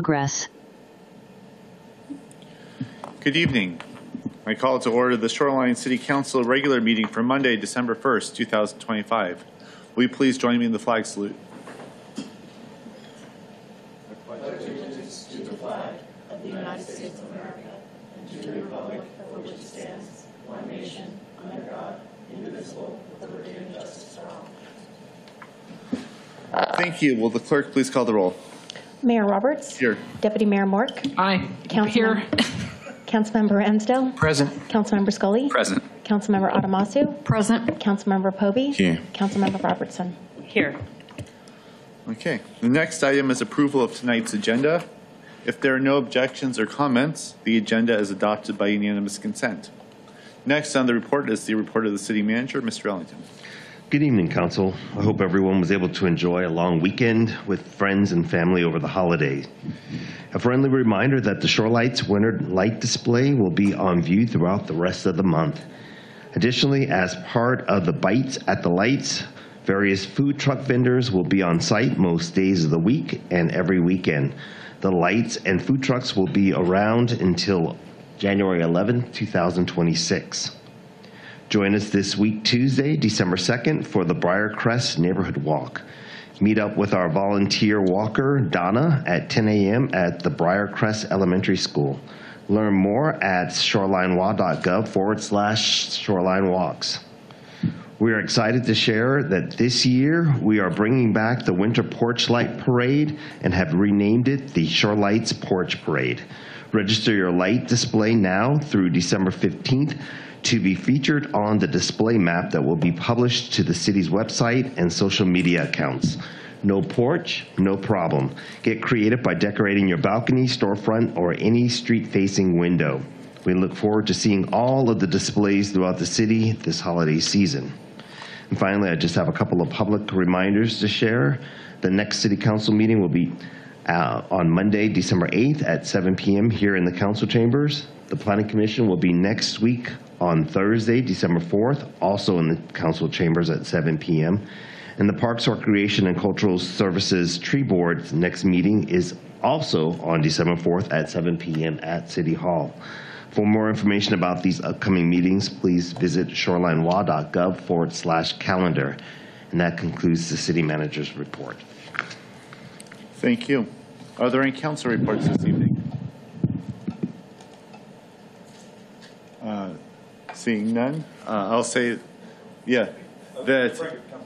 progress. Good evening. I call to order the Shoreline City Council regular meeting for Monday, December 1st, 2025. Will you please join me in the flag salute? I pledge allegiance to the flag of the United States of America and to the republic for which it stands, one nation, under God, indivisible, with liberty and justice for all. Thank you. Will the clerk please call the roll? Mayor Roberts. Here. Deputy Mayor Mork. Aye. Here. Councilmember Ensdale. Present. Councilmember Scully. Present. Councilmember Adamasu. Present. Councilmember Poby. Here. Councilmember Robertson. Here. Okay. The next item is approval of tonight's agenda. If there are no objections or comments, the agenda is adopted by unanimous consent. Next on the report is the report of the city manager, Mr. Ellington. Good evening, Council. I hope everyone was able to enjoy a long weekend with friends and family over the holidays. A friendly reminder that the Shorelights Winter Light Display will be on view throughout the rest of the month. Additionally, as part of the Bites at the Lights, various food truck vendors will be on site most days of the week and every weekend. The lights and food trucks will be around until January 11, 2026. Join us this week, Tuesday, December 2nd, for the Briarcrest Neighborhood Walk. Meet up with our volunteer walker, Donna, at 10 a.m. at the Briarcrest Elementary School. Learn more at shorelinewa.gov/shoreline walks. We are excited to share that this year we are bringing back the Winter Porch Light Parade and have renamed it the Shorelights Porch Parade. Register your light display now through December 15th to be featured on the display map that will be published to the city's website and social media accounts. No porch, no problem. Get creative by decorating your balcony, storefront, or any street-facing window. We look forward to seeing all of the displays throughout the city this holiday season. And finally, I just have a couple of public reminders to share. The next City Council meeting will be on Monday, December 8th at 7 p.m. here in the council chambers. The Planning Commission will be next week on Thursday, December 4th, also in the council chambers at 7 p.m. And the Parks, Recreation, and Cultural Services Tree Board's next meeting is also on December 4th at 7 p.m. at City Hall. For more information about these upcoming meetings, please visit shorelinewa.gov/calendar. And that concludes the city manager's report. Thank you. Are there any council reports this evening? Seeing none, I'll say, yeah, that.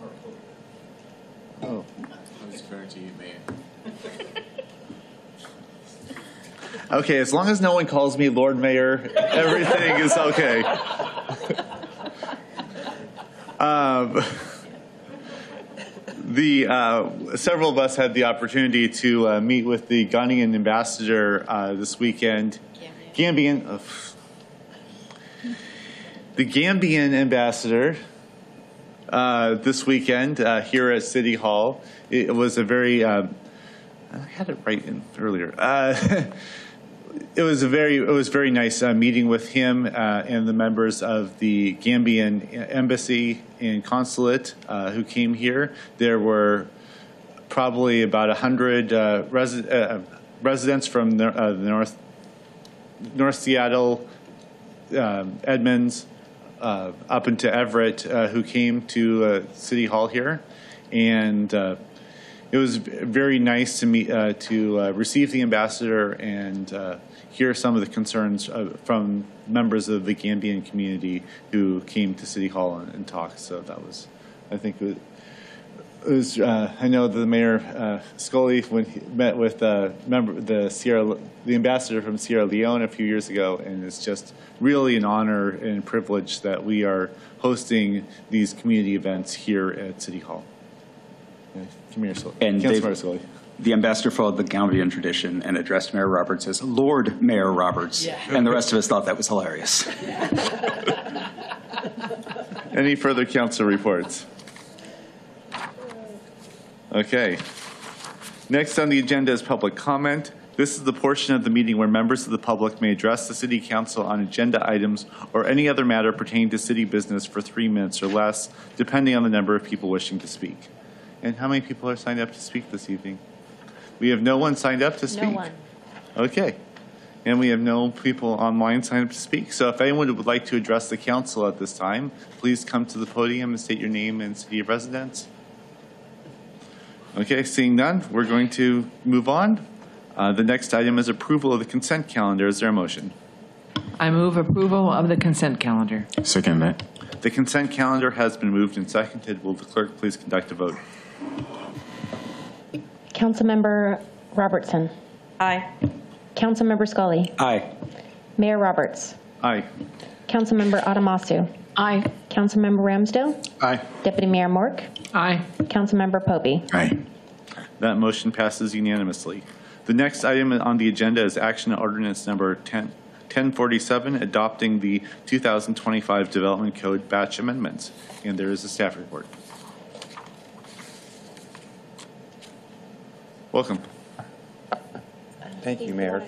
Oh. I was referring to you, Mayor. Okay, as long as no one calls me Lord Mayor, everything is okay. Several of us had the opportunity to meet with the Ghanaian ambassador this weekend. The Gambian ambassador this weekend here at City Hall. It was a very, I had it right in earlier. It was very nice meeting with him and the members of the Gambian embassy and consulate who came here. There were probably about 100 residents from the North Seattle, Edmonds, up into Everett, who came to City Hall here, and it was very nice to meet, to receive the ambassador and hear some of the concerns from members of the Gambian community who came to City Hall and talked. So that was, I think, it was. I know the Mayor Scully, when he met with the ambassador from Sierra Leone a few years ago, and it's just really an honor and privilege that we are hosting these community events here at City Hall. And the ambassador followed the Gambian tradition and addressed Mayor Roberts as Lord Mayor Roberts, and the rest of us thought that was hilarious. Any further council reports? Okay. Next on the agenda is public comment. This is the portion of the meeting where members of the public may address the City Council on agenda items or any other matter pertaining to city business for 3 minutes or less, depending on the number of people wishing to speak. And how many people are signed up to speak this evening? We have no one signed up to speak? No one. Okay. And we have no people online signed up to speak. So if anyone would like to address the council at this time, please come to the podium and state your name and city of residence. Okay, seeing none, we're going to move on. The next item is approval of the consent calendar. Is there a motion? I move approval of the consent calendar. Second that. The consent calendar has been moved and seconded. Will the clerk please conduct a vote? Councilmember Robertson. Aye. Councilmember Scully. Aye. Mayor Roberts. Aye. Councilmember Adamasu. Aye. Councilmember Ramsdale. Aye. Deputy Mayor Mork. Aye. Councilmember Pope. Aye. That motion passes unanimously. The next item on the agenda is action on ordinance number 1047, adopting the 2025 Development Code batch amendments. And there is a staff report. Welcome. Thank you, Mayor.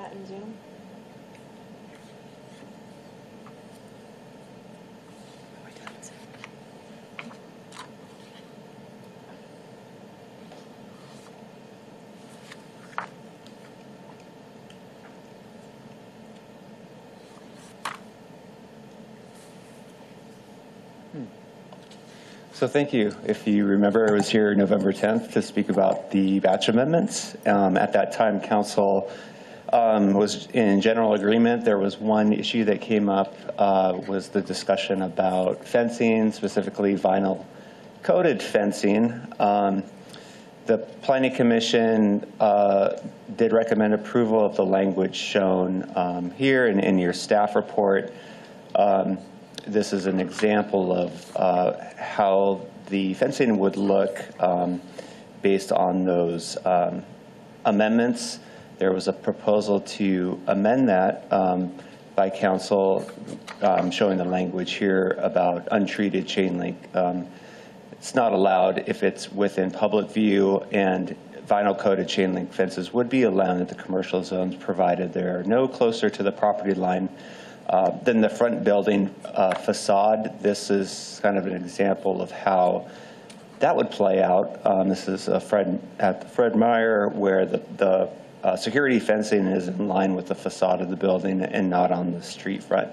So thank you. If you remember, I was here November 10th to speak about the batch amendments. At that time, council was in general agreement. There was one issue that came up, was the discussion about fencing, specifically vinyl coated fencing. The Planning Commission did recommend approval of the language shown here and in your staff report. This is an example of how the fencing would look based on those amendments. There was a proposal to amend that by council, showing the language here about untreated chain link. It's not allowed if it's within public view, and vinyl coated chain link fences would be allowed in the commercial zones provided they are no closer to the property line than the front building facade. This is kind of an example of how that would play out. This is at the Fred Meyer, where the security fencing is in line with the facade of the building and not on the street front.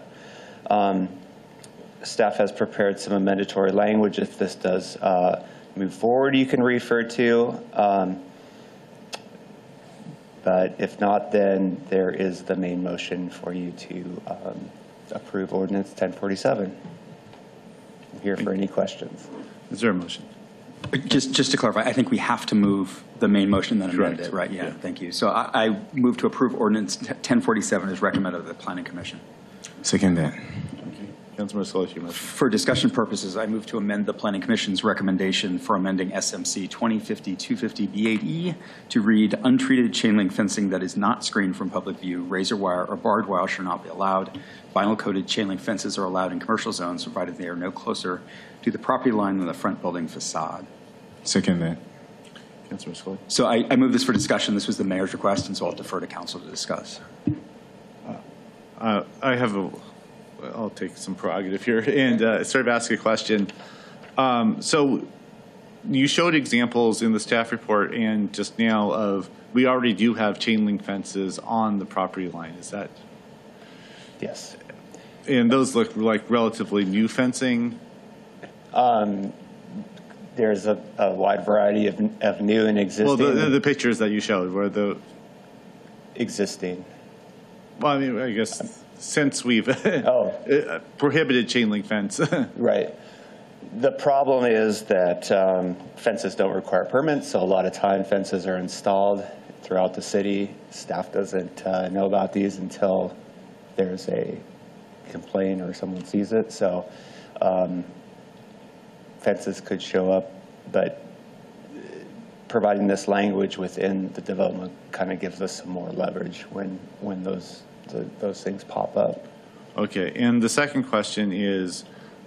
Staff has prepared some amendatory language. If this does move forward, you can refer to. But if not, then there is the main motion for you to approve ordinance 1047. I'm here for any questions. Is there a motion? Just to clarify, I think we have to move the main motion then amend Correct. it, right? Yeah, Yeah. thank you. So I move to approve ordinance 1047 as recommended by the Planning Commission. Second that. Councilmember Scully, your motion. For discussion purposes, I move to amend the Planning Commission's recommendation for amending SMC 2050-250B8E to read, untreated chain link fencing that is not screened from public view, razor wire or barbed wire shall not be allowed. Vinyl coated chain link fences are allowed in commercial zones provided they are no closer to the property line than the front building facade. Second that. Councilmember Scully. So I move this for discussion. This was the mayor's request, and so I'll defer to council to discuss. I'll take some prerogative here and sort of ask a question. So you showed examples in the staff report and just now of, we already do have chain link fences on the property line. Is that? Yes. And those look like relatively new fencing? There's a wide variety of new and existing. Well, the pictures that you showed were the, existing. well, I mean, I guess since we've prohibited chain link fence. Right. The problem is that fences don't require permits, so a lot of time fences are installed throughout the city. Staff doesn't know about these until there's a complaint or someone sees it. So fences could show up, but providing this language within the development kind of gives us some more leverage when those things pop up. Okay, and the second question is,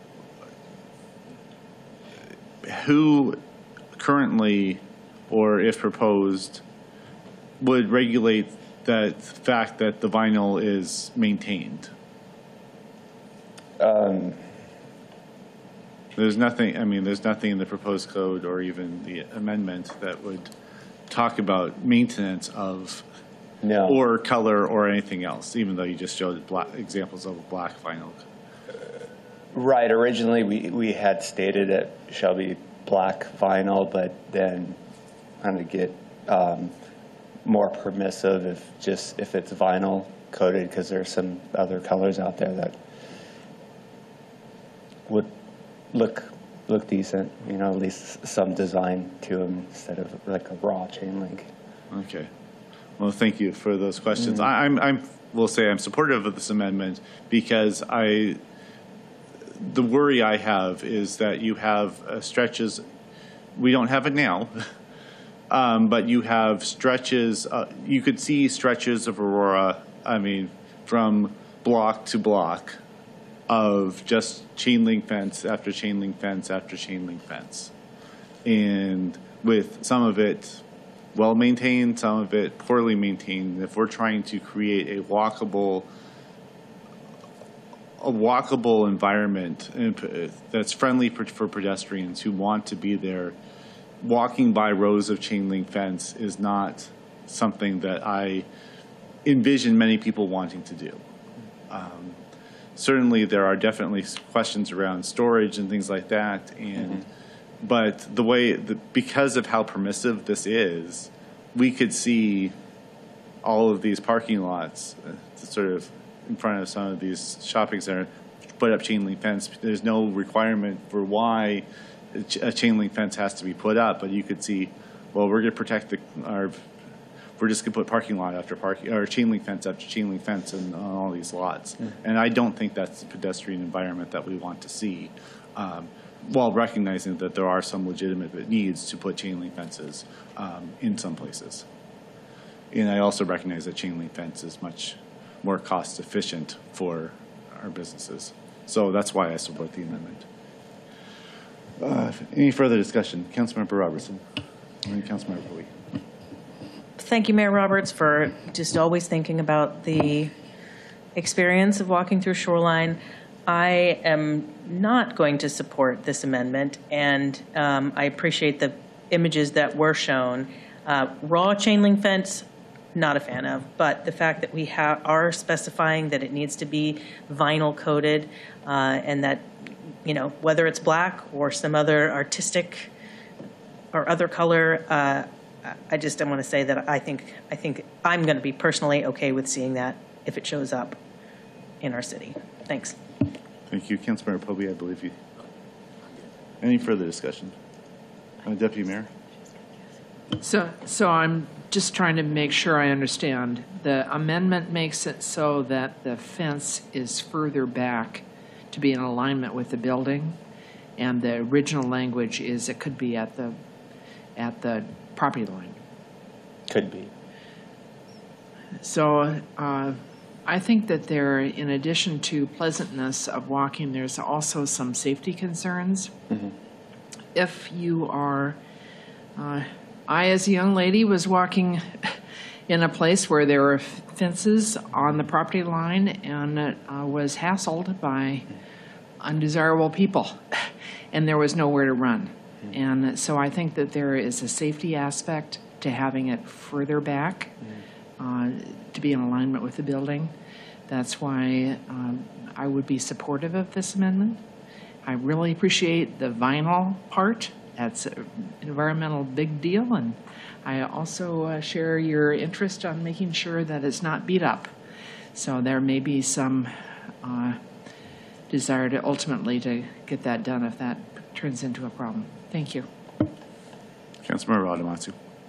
who currently, or if proposed, would regulate that fact that the vinyl is maintained? There's nothing, I mean, there's nothing in the proposed code or even the amendment that would talk about maintenance of No. or color or anything else, even though you just showed examples of black vinyl. Right. Originally, we had stated it shall be black vinyl, but then kind of get more permissive if it's vinyl coated, because there's some other colors out there that would look decent, at least some design to them instead of like a raw chain link. Okay. Well, thank you for those questions. I'm will say I'm supportive of this amendment because the worry I have is that you have stretches. We don't have it now, but you have stretches. You could see stretches of Aurora. I mean, from block to block, of just chain link fence after chain link fence after chain link fence, and with some of it well maintained, some of it poorly maintained. If we're trying to create a walkable environment that's friendly for pedestrians who want to be there, walking by rows of chain link fence is not something that I envision many people wanting to do. Certainly, there are definitely questions around storage and things like that, and but because of how permissive this is, we could see all of these parking lots sort of in front of some of these shopping centers put up chain link fence. There's no requirement for why a chain link fence has to be put up, but you could see, well, we're going to protect we're just going to put parking lot after parking, or chain link fence after chain link fence on all these lots. And I don't think that's the pedestrian environment that we want to see, while recognizing that there are some legitimate needs to put chain link fences in some places. And I also recognize that chain link fence is much more cost efficient for our businesses. So that's why I support the amendment. Any further discussion? Councilmember Robertson. And then Councilmember Bowie. Thank you, Mayor Roberts, for just always thinking about the experience of walking through Shoreline. I am not going to support this amendment, and I appreciate the images that were shown. Raw chain link fence, not a fan of, but the fact that we are specifying that it needs to be vinyl coated, and that, whether it's black or some other artistic or other color, I just want to say that I think I'm going to be personally okay with seeing that if it shows up in our city. Thanks. Thank you. Councilmember Pobey, I believe you. Any further discussion? Deputy Mayor? So I'm just trying to make sure I understand. The amendment makes it so that the fence is further back to be in alignment with the building, and the original language is it could be at the property line. Could be. So I think that there, in addition to pleasantness of walking, there's also some safety concerns. If you are, I as a young lady was walking in a place where there were fences on the property line and was hassled by undesirable people, and there was nowhere to run. And so I think that there is a safety aspect to having it further back to be in alignment with the building. That's why I would be supportive of this amendment. I really appreciate the vinyl part. That's an environmental big deal, and I also share your interest on making sure that it's not beat up. So there may be some desire to ultimately to get that done if that turns into a problem. Thank you. Councilmember Adamatsu.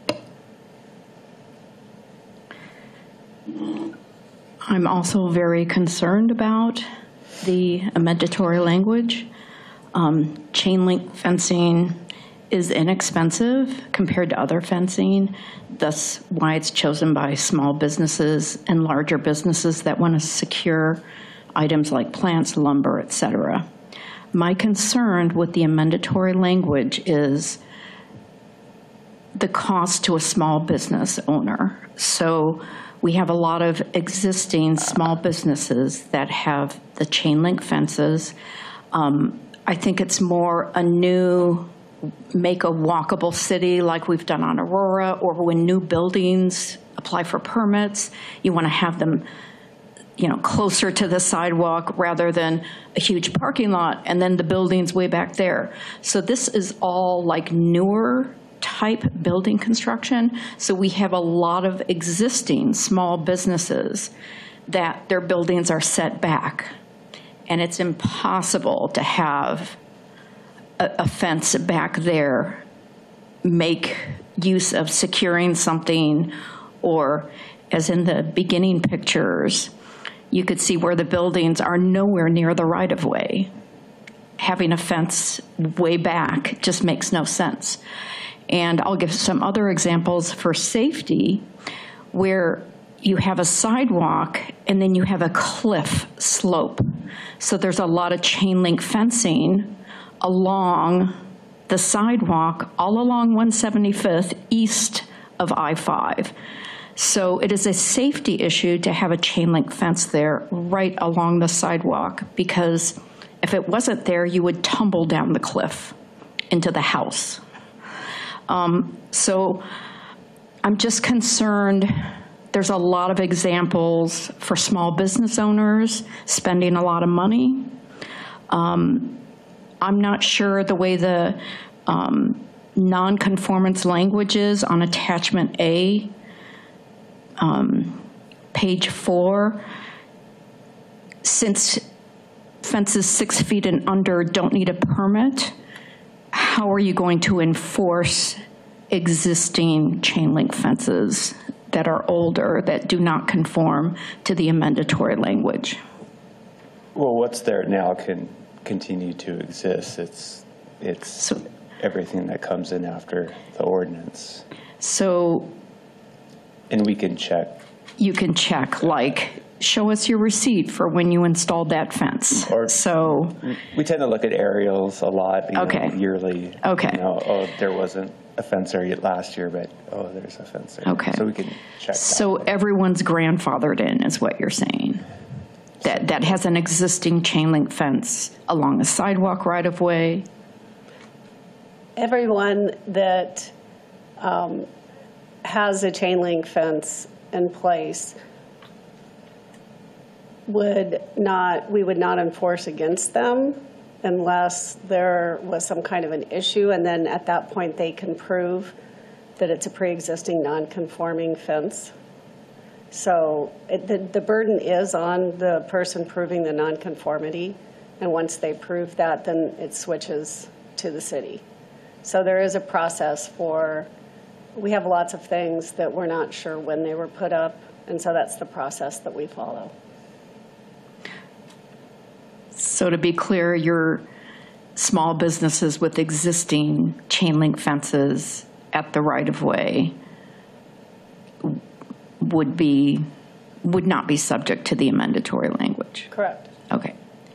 I'm also very concerned about the mandatory language. Chain link fencing is inexpensive compared to other fencing. That's why it's chosen by small businesses and larger businesses that want to secure items like plants, lumber, et cetera. My concern with the mandatory language is the cost to a small business owner. So we have a lot of existing small businesses that have the chain link fences. I think it's more a new, make a walkable city like we've done on Aurora, or when new buildings apply for permits. You want to have them, closer to the sidewalk rather than a huge parking lot and then the building's way back there. So this is all like newer type building construction. So we have a lot of existing small businesses that their buildings are set back. And it's impossible to have a fence back there, make use of securing something, or as in the beginning pictures, you could see where the buildings are nowhere near the right-of-way. Having a fence way back just makes no sense. And I'll give some other examples for safety where you have a sidewalk and then you have a cliff slope. So there's a lot of chain link fencing along the sidewalk all along 175th east of I-5. So it is a safety issue to have a chain link fence there right along the sidewalk, because if it wasn't there, you would tumble down the cliff into the house. So I'm just concerned. There's a lot of examples for small business owners spending a lot of money. I'm not sure the way the non-conformance language is on attachment A, page 4. Since fences 6 feet and under don't need a permit, how are you going to enforce existing chain link fences that are older, that do not conform to the amendatory language? Well, what's there now can continue to exist. It's everything that comes in after the ordinance. So, and we can check. You can check, like, show us your receipt for when you installed that fence. Or so we tend to look at aerials a lot, yearly. Okay. There wasn't a fence there yet last year, but there's a fence there. Okay. So we can check. So everyone's grandfathered in, is what you're saying? That has an existing chain link fence along the sidewalk right of way? Everyone that has a chain link fence in place we would not enforce against them unless there was some kind of an issue, and then at that point they can prove that it's a pre-existing non-conforming fence. So the burden is on the person proving the nonconformity, and once they prove that, then it switches to the city. So there is a process we have lots of things that we're not sure when they were put up, and so that's the process that we follow. So to be clear, your small businesses with existing chain link fences at the right-of-way would not be subject to the amendatory language? Correct. Okay.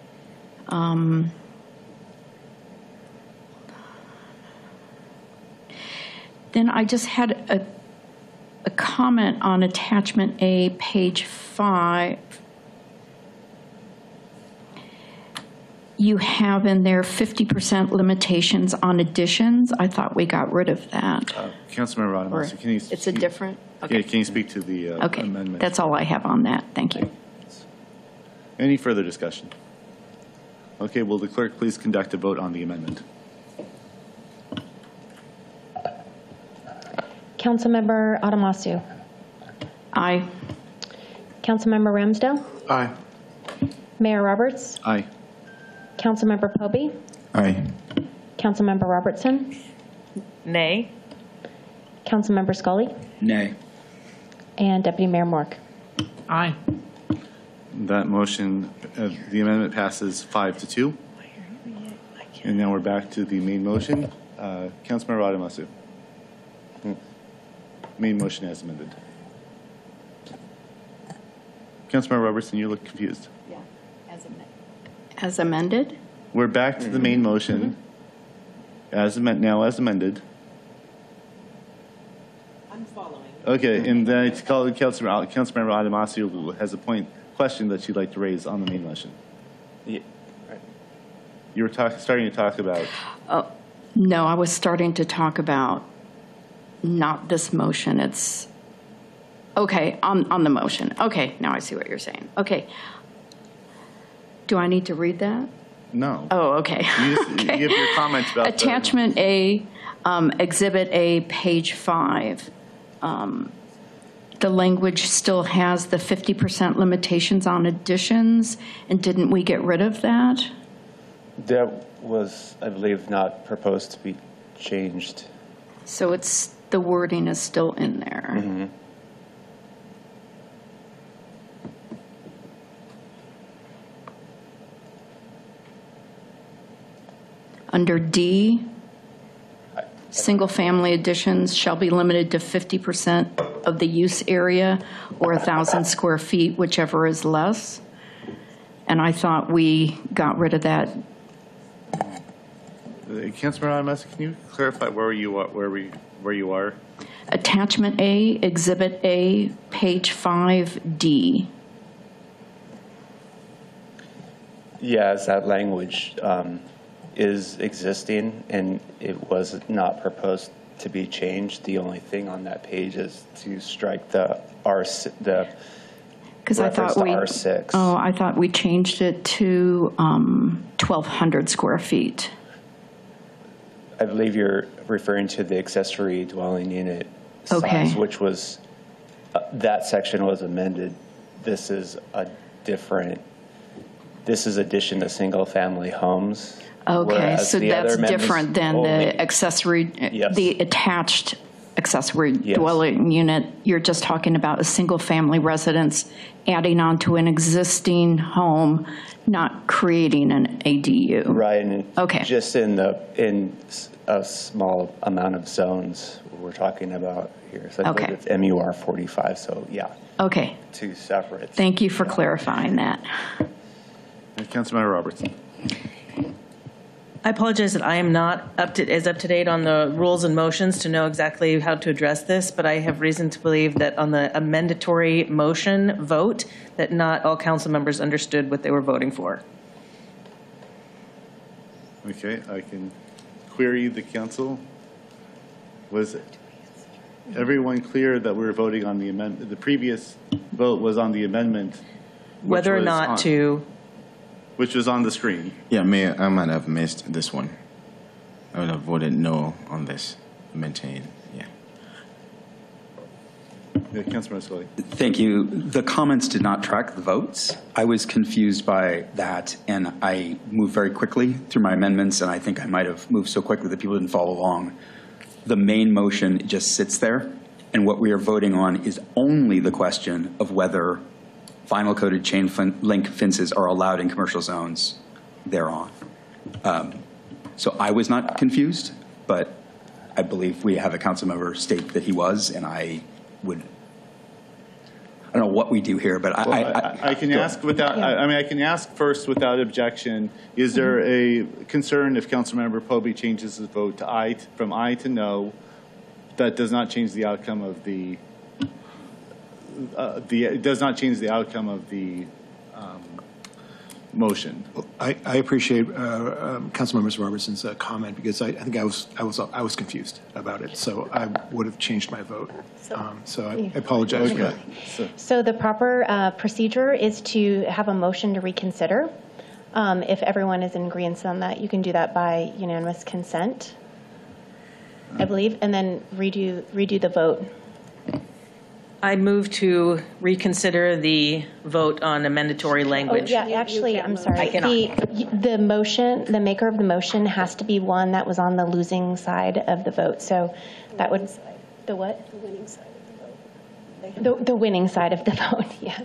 Then I just had a comment on attachment A, page 5. You have in there 50% limitations on additions. I thought we got rid of that. Councilmember Adamasi, can you? It's a different? Okay. Yeah, can you speak to the amendment? That's all I have on that. Thank you. Any further discussion? Okay, will the clerk please conduct a vote on the amendment? Councilmember Adamasu. Aye. Councilmember Ramsdale. Aye. Mayor Roberts. Aye. Councilmember Poby. Aye. Councilmember Robertson. Nay. Councilmember Scully. Nay. And Deputy Mayor Mork. Aye. That motion, the amendment passes 5-2. And now we're back to the main motion. Councilmember Adamasu. Main motion as amended. Councilmember Robertson, you look confused. Yeah, as amended? We're back to the main motion as amended. I'm following. Okay, and then it's called Councilmember Adamasu has a question that she'd like to raise on the main motion. Yeah. Right. You were starting to talk about. No, I was starting to talk about not this motion. It's Okay, on the motion. Okay, now I see what you're saying. Okay. Do I need to read that? No. Oh, okay. You just Okay. give your comments about Attachment A, Exhibit A, page 5. The language still has the 50% limitations on additions, and didn't we get rid of that? That was, I believe, not proposed to be changed. So it's, the wording is still in there. Mm-hmm. Under D, single-family additions shall be limited to 50% of the use area or 1,000 square feet, whichever is less. And I thought we got rid of that. Councilmember Adams, can you clarify where you are? Attachment A, Exhibit A, page 5D. Yes, that language is existing, and it was not proposed to be changed. The only thing on that page is to strike the Because I reference thought to we, R6. oh, I thought we changed it to 1,200 square feet. I believe you're referring to the accessory dwelling unit Okay. size, which was, that section was amended. This is addition to single-family homes. Okay, whereas so the other that's amendments different than only- the accessory, Yes. the attached accessory Yes. dwelling unit. You're just talking about a single-family residence adding on to an existing home, not creating an ADU. Right, and Okay. just in a small amount of zones we're talking about here. So I believe Okay. it's MUR 45, so yeah, Okay, two separate. thank you for clarifying that. Councilmember Robertson. I apologize that I am not as up to date on the rules and motions to know exactly how to address this, but I have reason to believe that on the amendatory motion vote, that not all council members understood what they were voting for. Okay, I can query the council. Was everyone clear that we were voting on the amendment? The previous vote was on the amendment. Whether or was not on- to, Which was on the screen. Yeah, Mayor, I might have missed this one. I would have voted no on this. Maintain, yeah. Yeah, Councilmember Scully. Thank you. The comments did not track the votes. I was confused by that, and I moved very quickly through my amendments, and I think I might have moved so quickly that people didn't follow along. The main motion just sits there, and what we are voting on is only the question of whether vinyl coated chain link fences are allowed in commercial zones thereon. So I was not confused, but I believe we have a council member state that he was, and I don't know what we do here, but I can ask without, I can ask first without objection. Is there a concern if Councilmember Poby changes his vote to aye, from aye to no, that does not change the outcome of the, it does not change the outcome of the motion? I appreciate Councilmember Robertson's comment, because I think I was confused about it, so I would have changed my vote. So I apologize for that. So the proper procedure is to have a motion to reconsider. If everyone is in agreement on that, you can do that by unanimous consent, I believe, and then redo the vote. I move to reconsider the vote on amendatory Oh, language. yeah, actually, I'm sorry. I cannot. The motion, the maker of the motion has to be one that was on the losing side of the vote. So that would, the what? The winning side of the vote. The winning side of the vote, yes.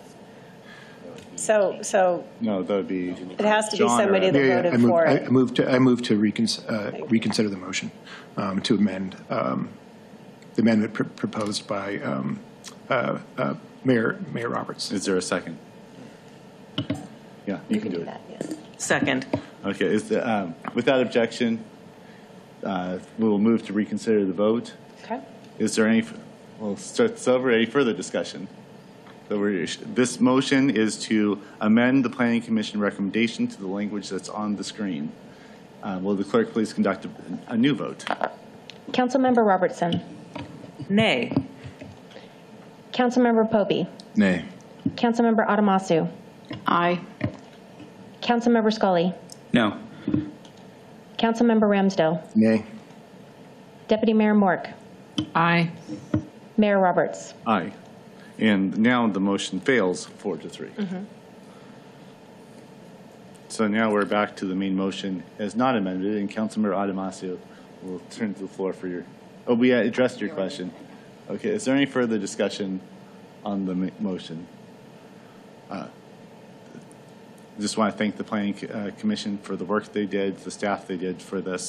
So No, that would be. it has to be John or- somebody that Yeah, voted for it. I move to reconsider the motion to amend the amendment proposed by Mayor Roberts. Is there a second? Yeah, you can do it. that, yes. Second. Okay, without objection, we will move to reconsider the vote. Okay. Is there any, we'll start this over, any further discussion? This motion is to amend the Planning Commission recommendation to the language that's on the screen. Will the clerk please conduct a new vote? Councilmember Robertson. Nay. Councilmember Pope, Nay. Councilmember Adamasu, Aye. Councilmember Scully, No. Councilmember Ramsdell, Nay. Deputy Mayor Mork, Aye. Mayor Roberts. Aye. And now the motion fails 4-3. So now we're back to the main motion as not amended, and Councilmember Adamasu will turn to the floor for your, oh, we addressed your question. Okay, is there any further discussion on the motion? Just want to thank the Planning Commission for the work they did, the staff they did for this.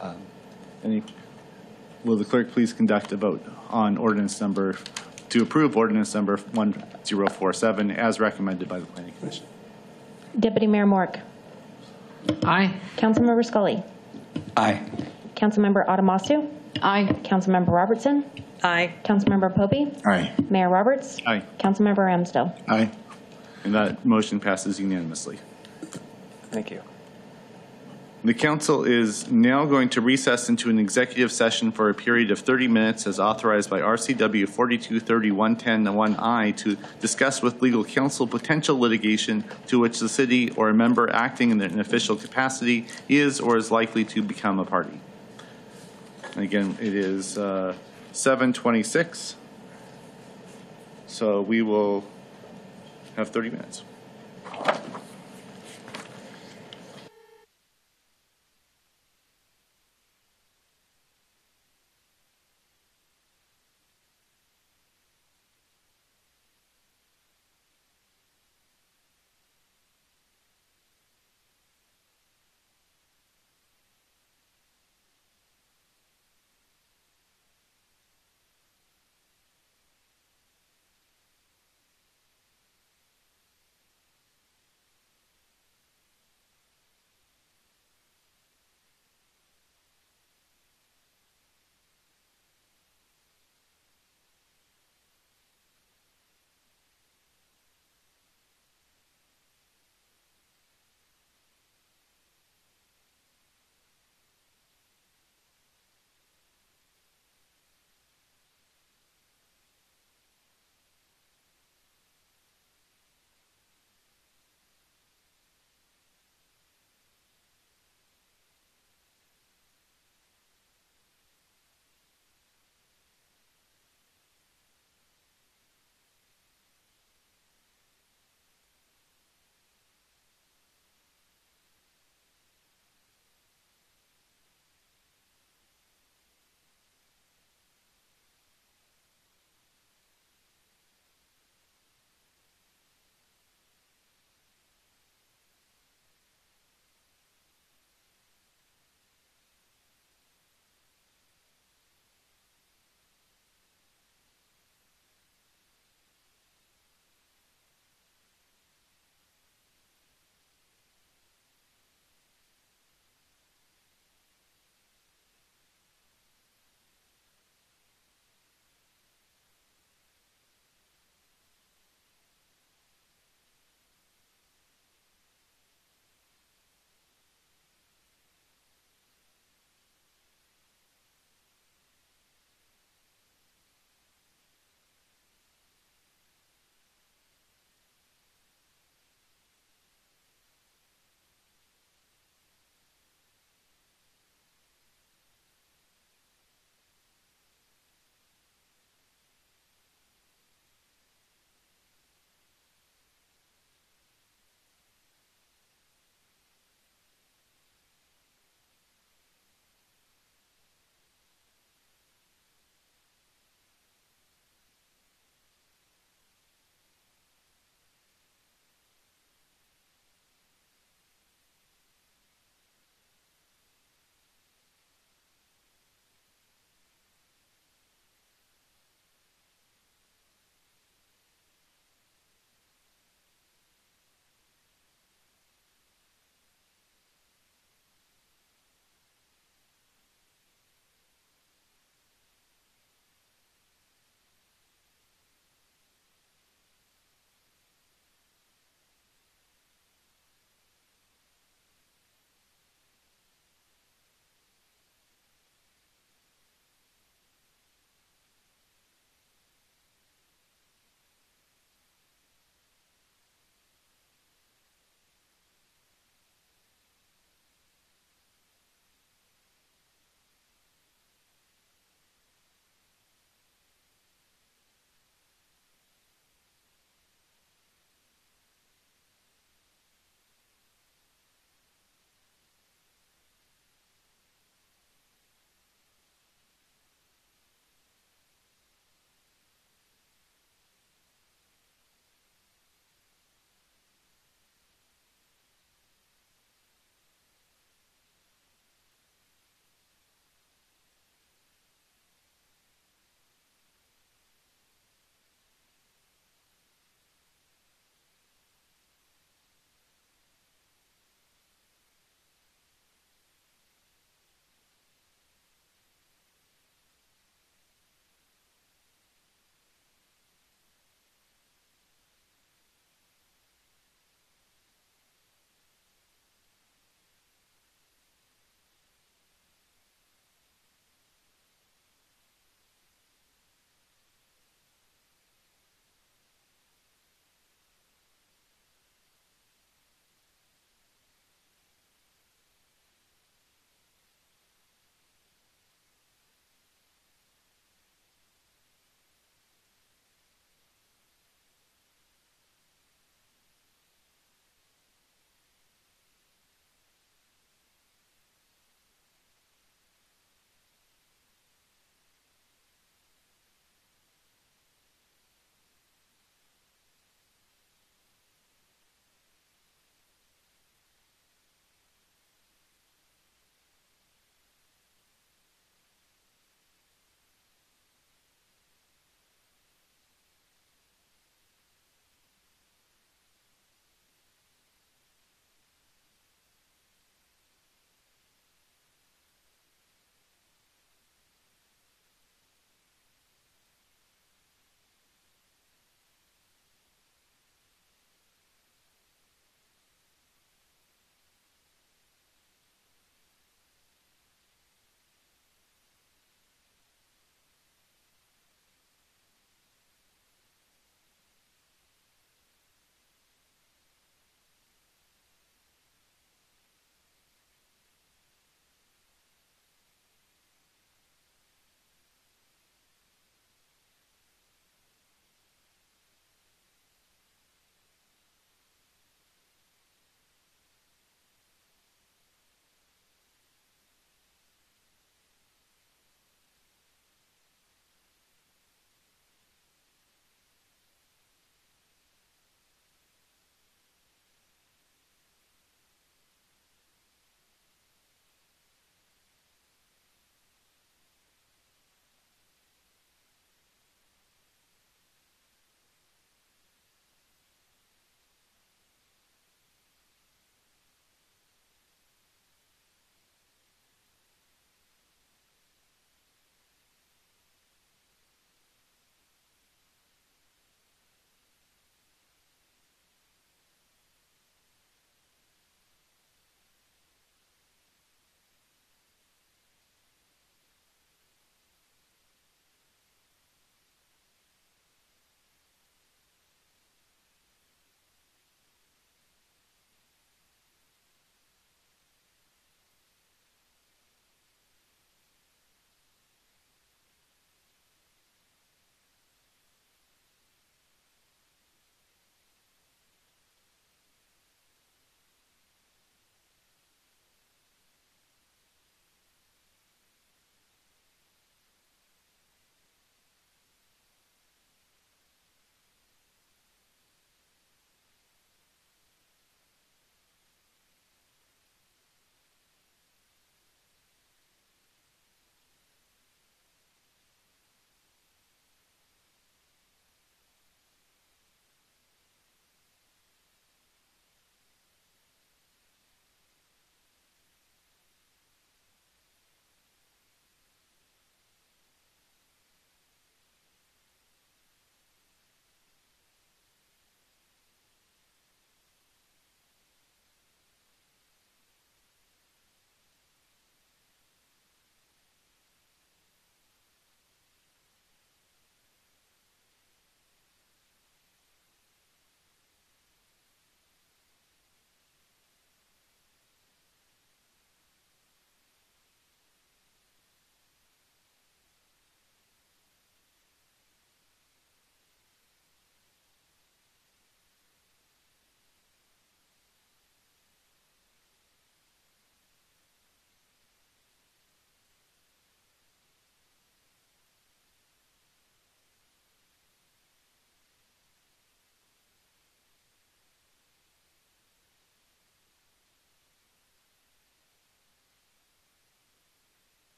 Will the clerk please conduct a vote on ordinance number, to approve ordinance number 1047 as recommended by the Planning Commission? Deputy Mayor Mork, Aye. Councilmember Scully, Aye. Councilmember Adamasu, Aye. Councilmember Robertson, Aye. Councilmember Pope, Aye. Mayor Roberts, Aye. Councilmember Ramsdell. Aye. And that motion passes unanimously. Thank you. The council is now going to recess into an executive session for a period of 30 minutes as authorized by RCW 4230-110-1I to discuss with legal counsel potential litigation to which the city or a member acting in an official capacity is or is likely to become a party. And again, it is 7:26. So we will have 30 minutes.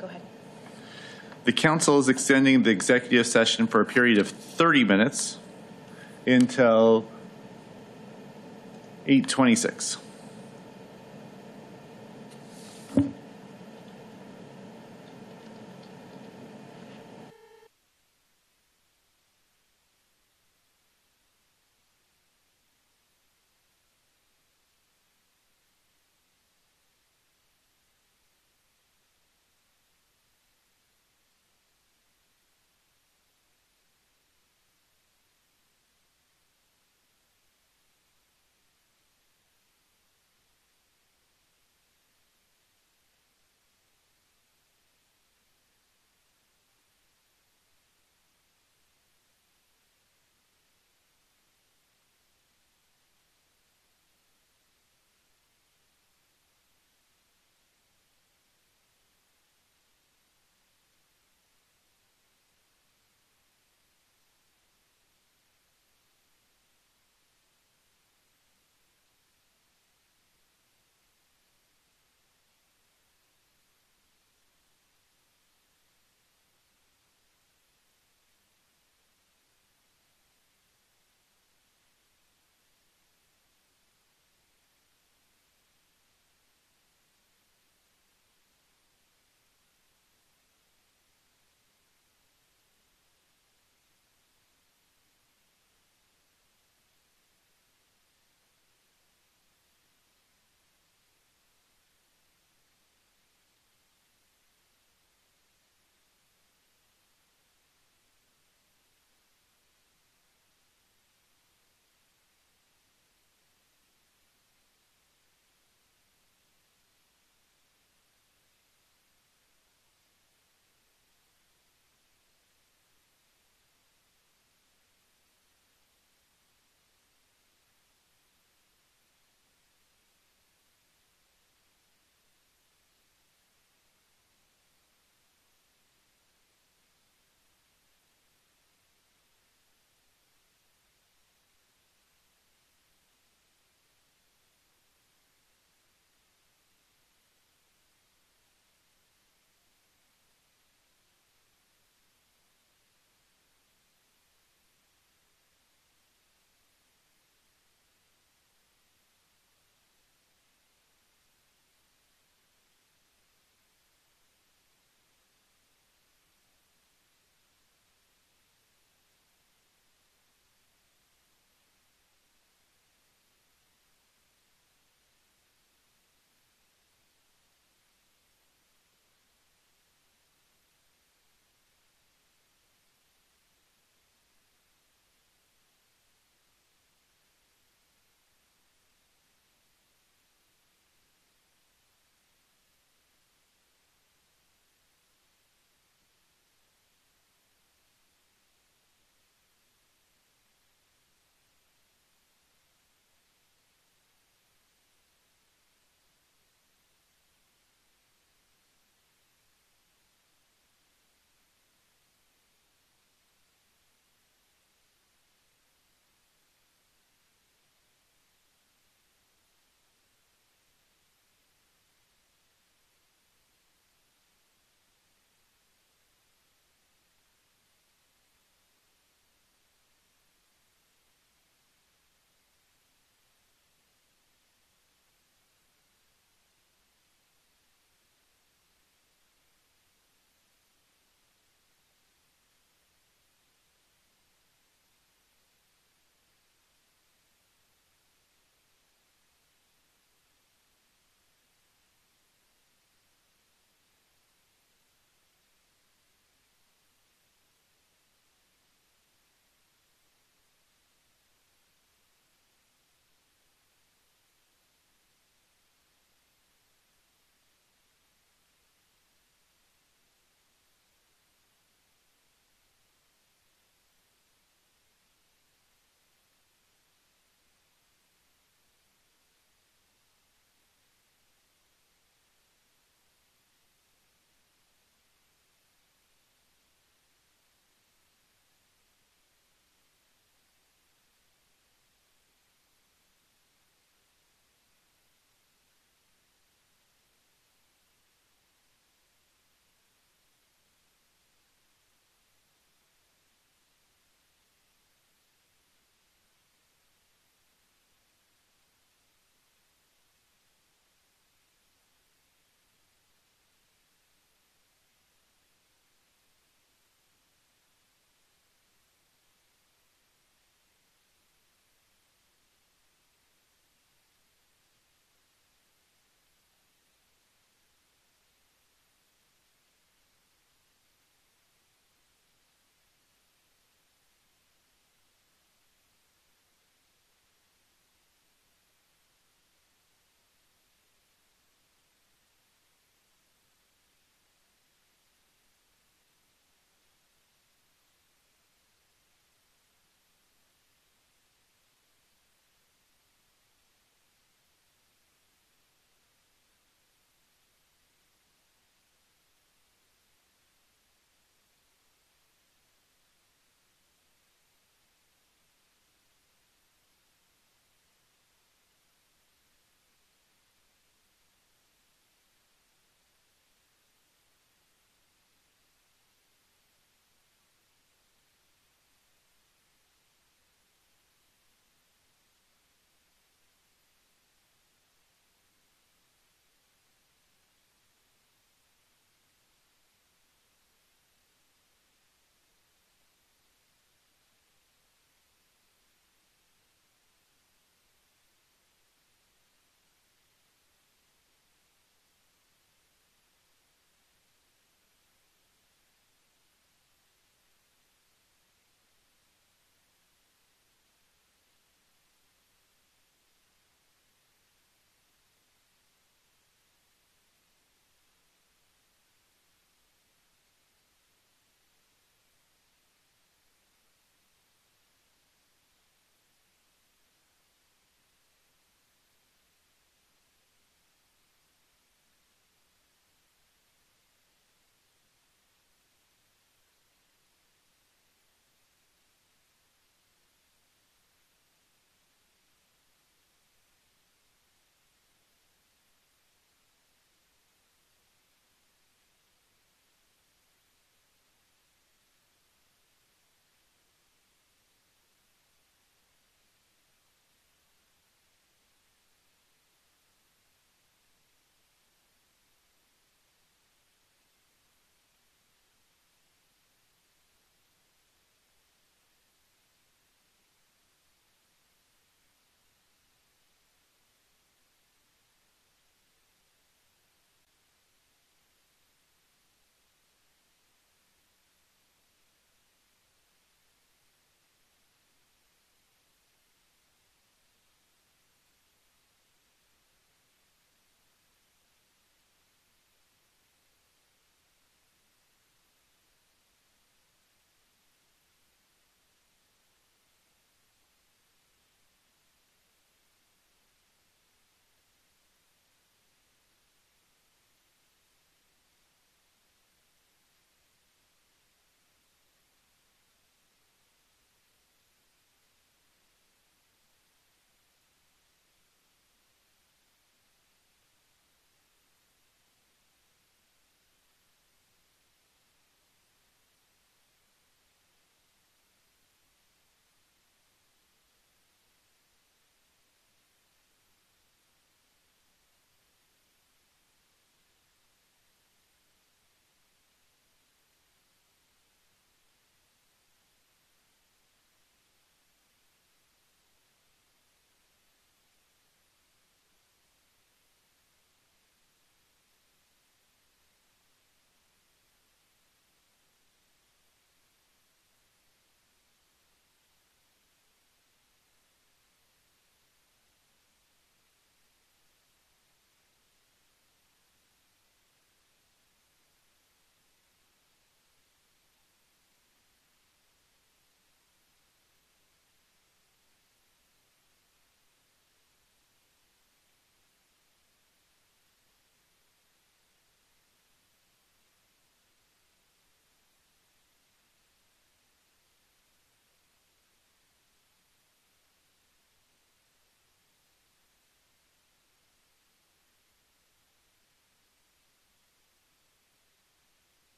Go ahead. The council is extending the executive session for a period of 30 minutes until 8:26.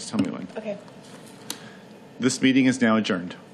Just tell me when. Okay. This meeting is now adjourned.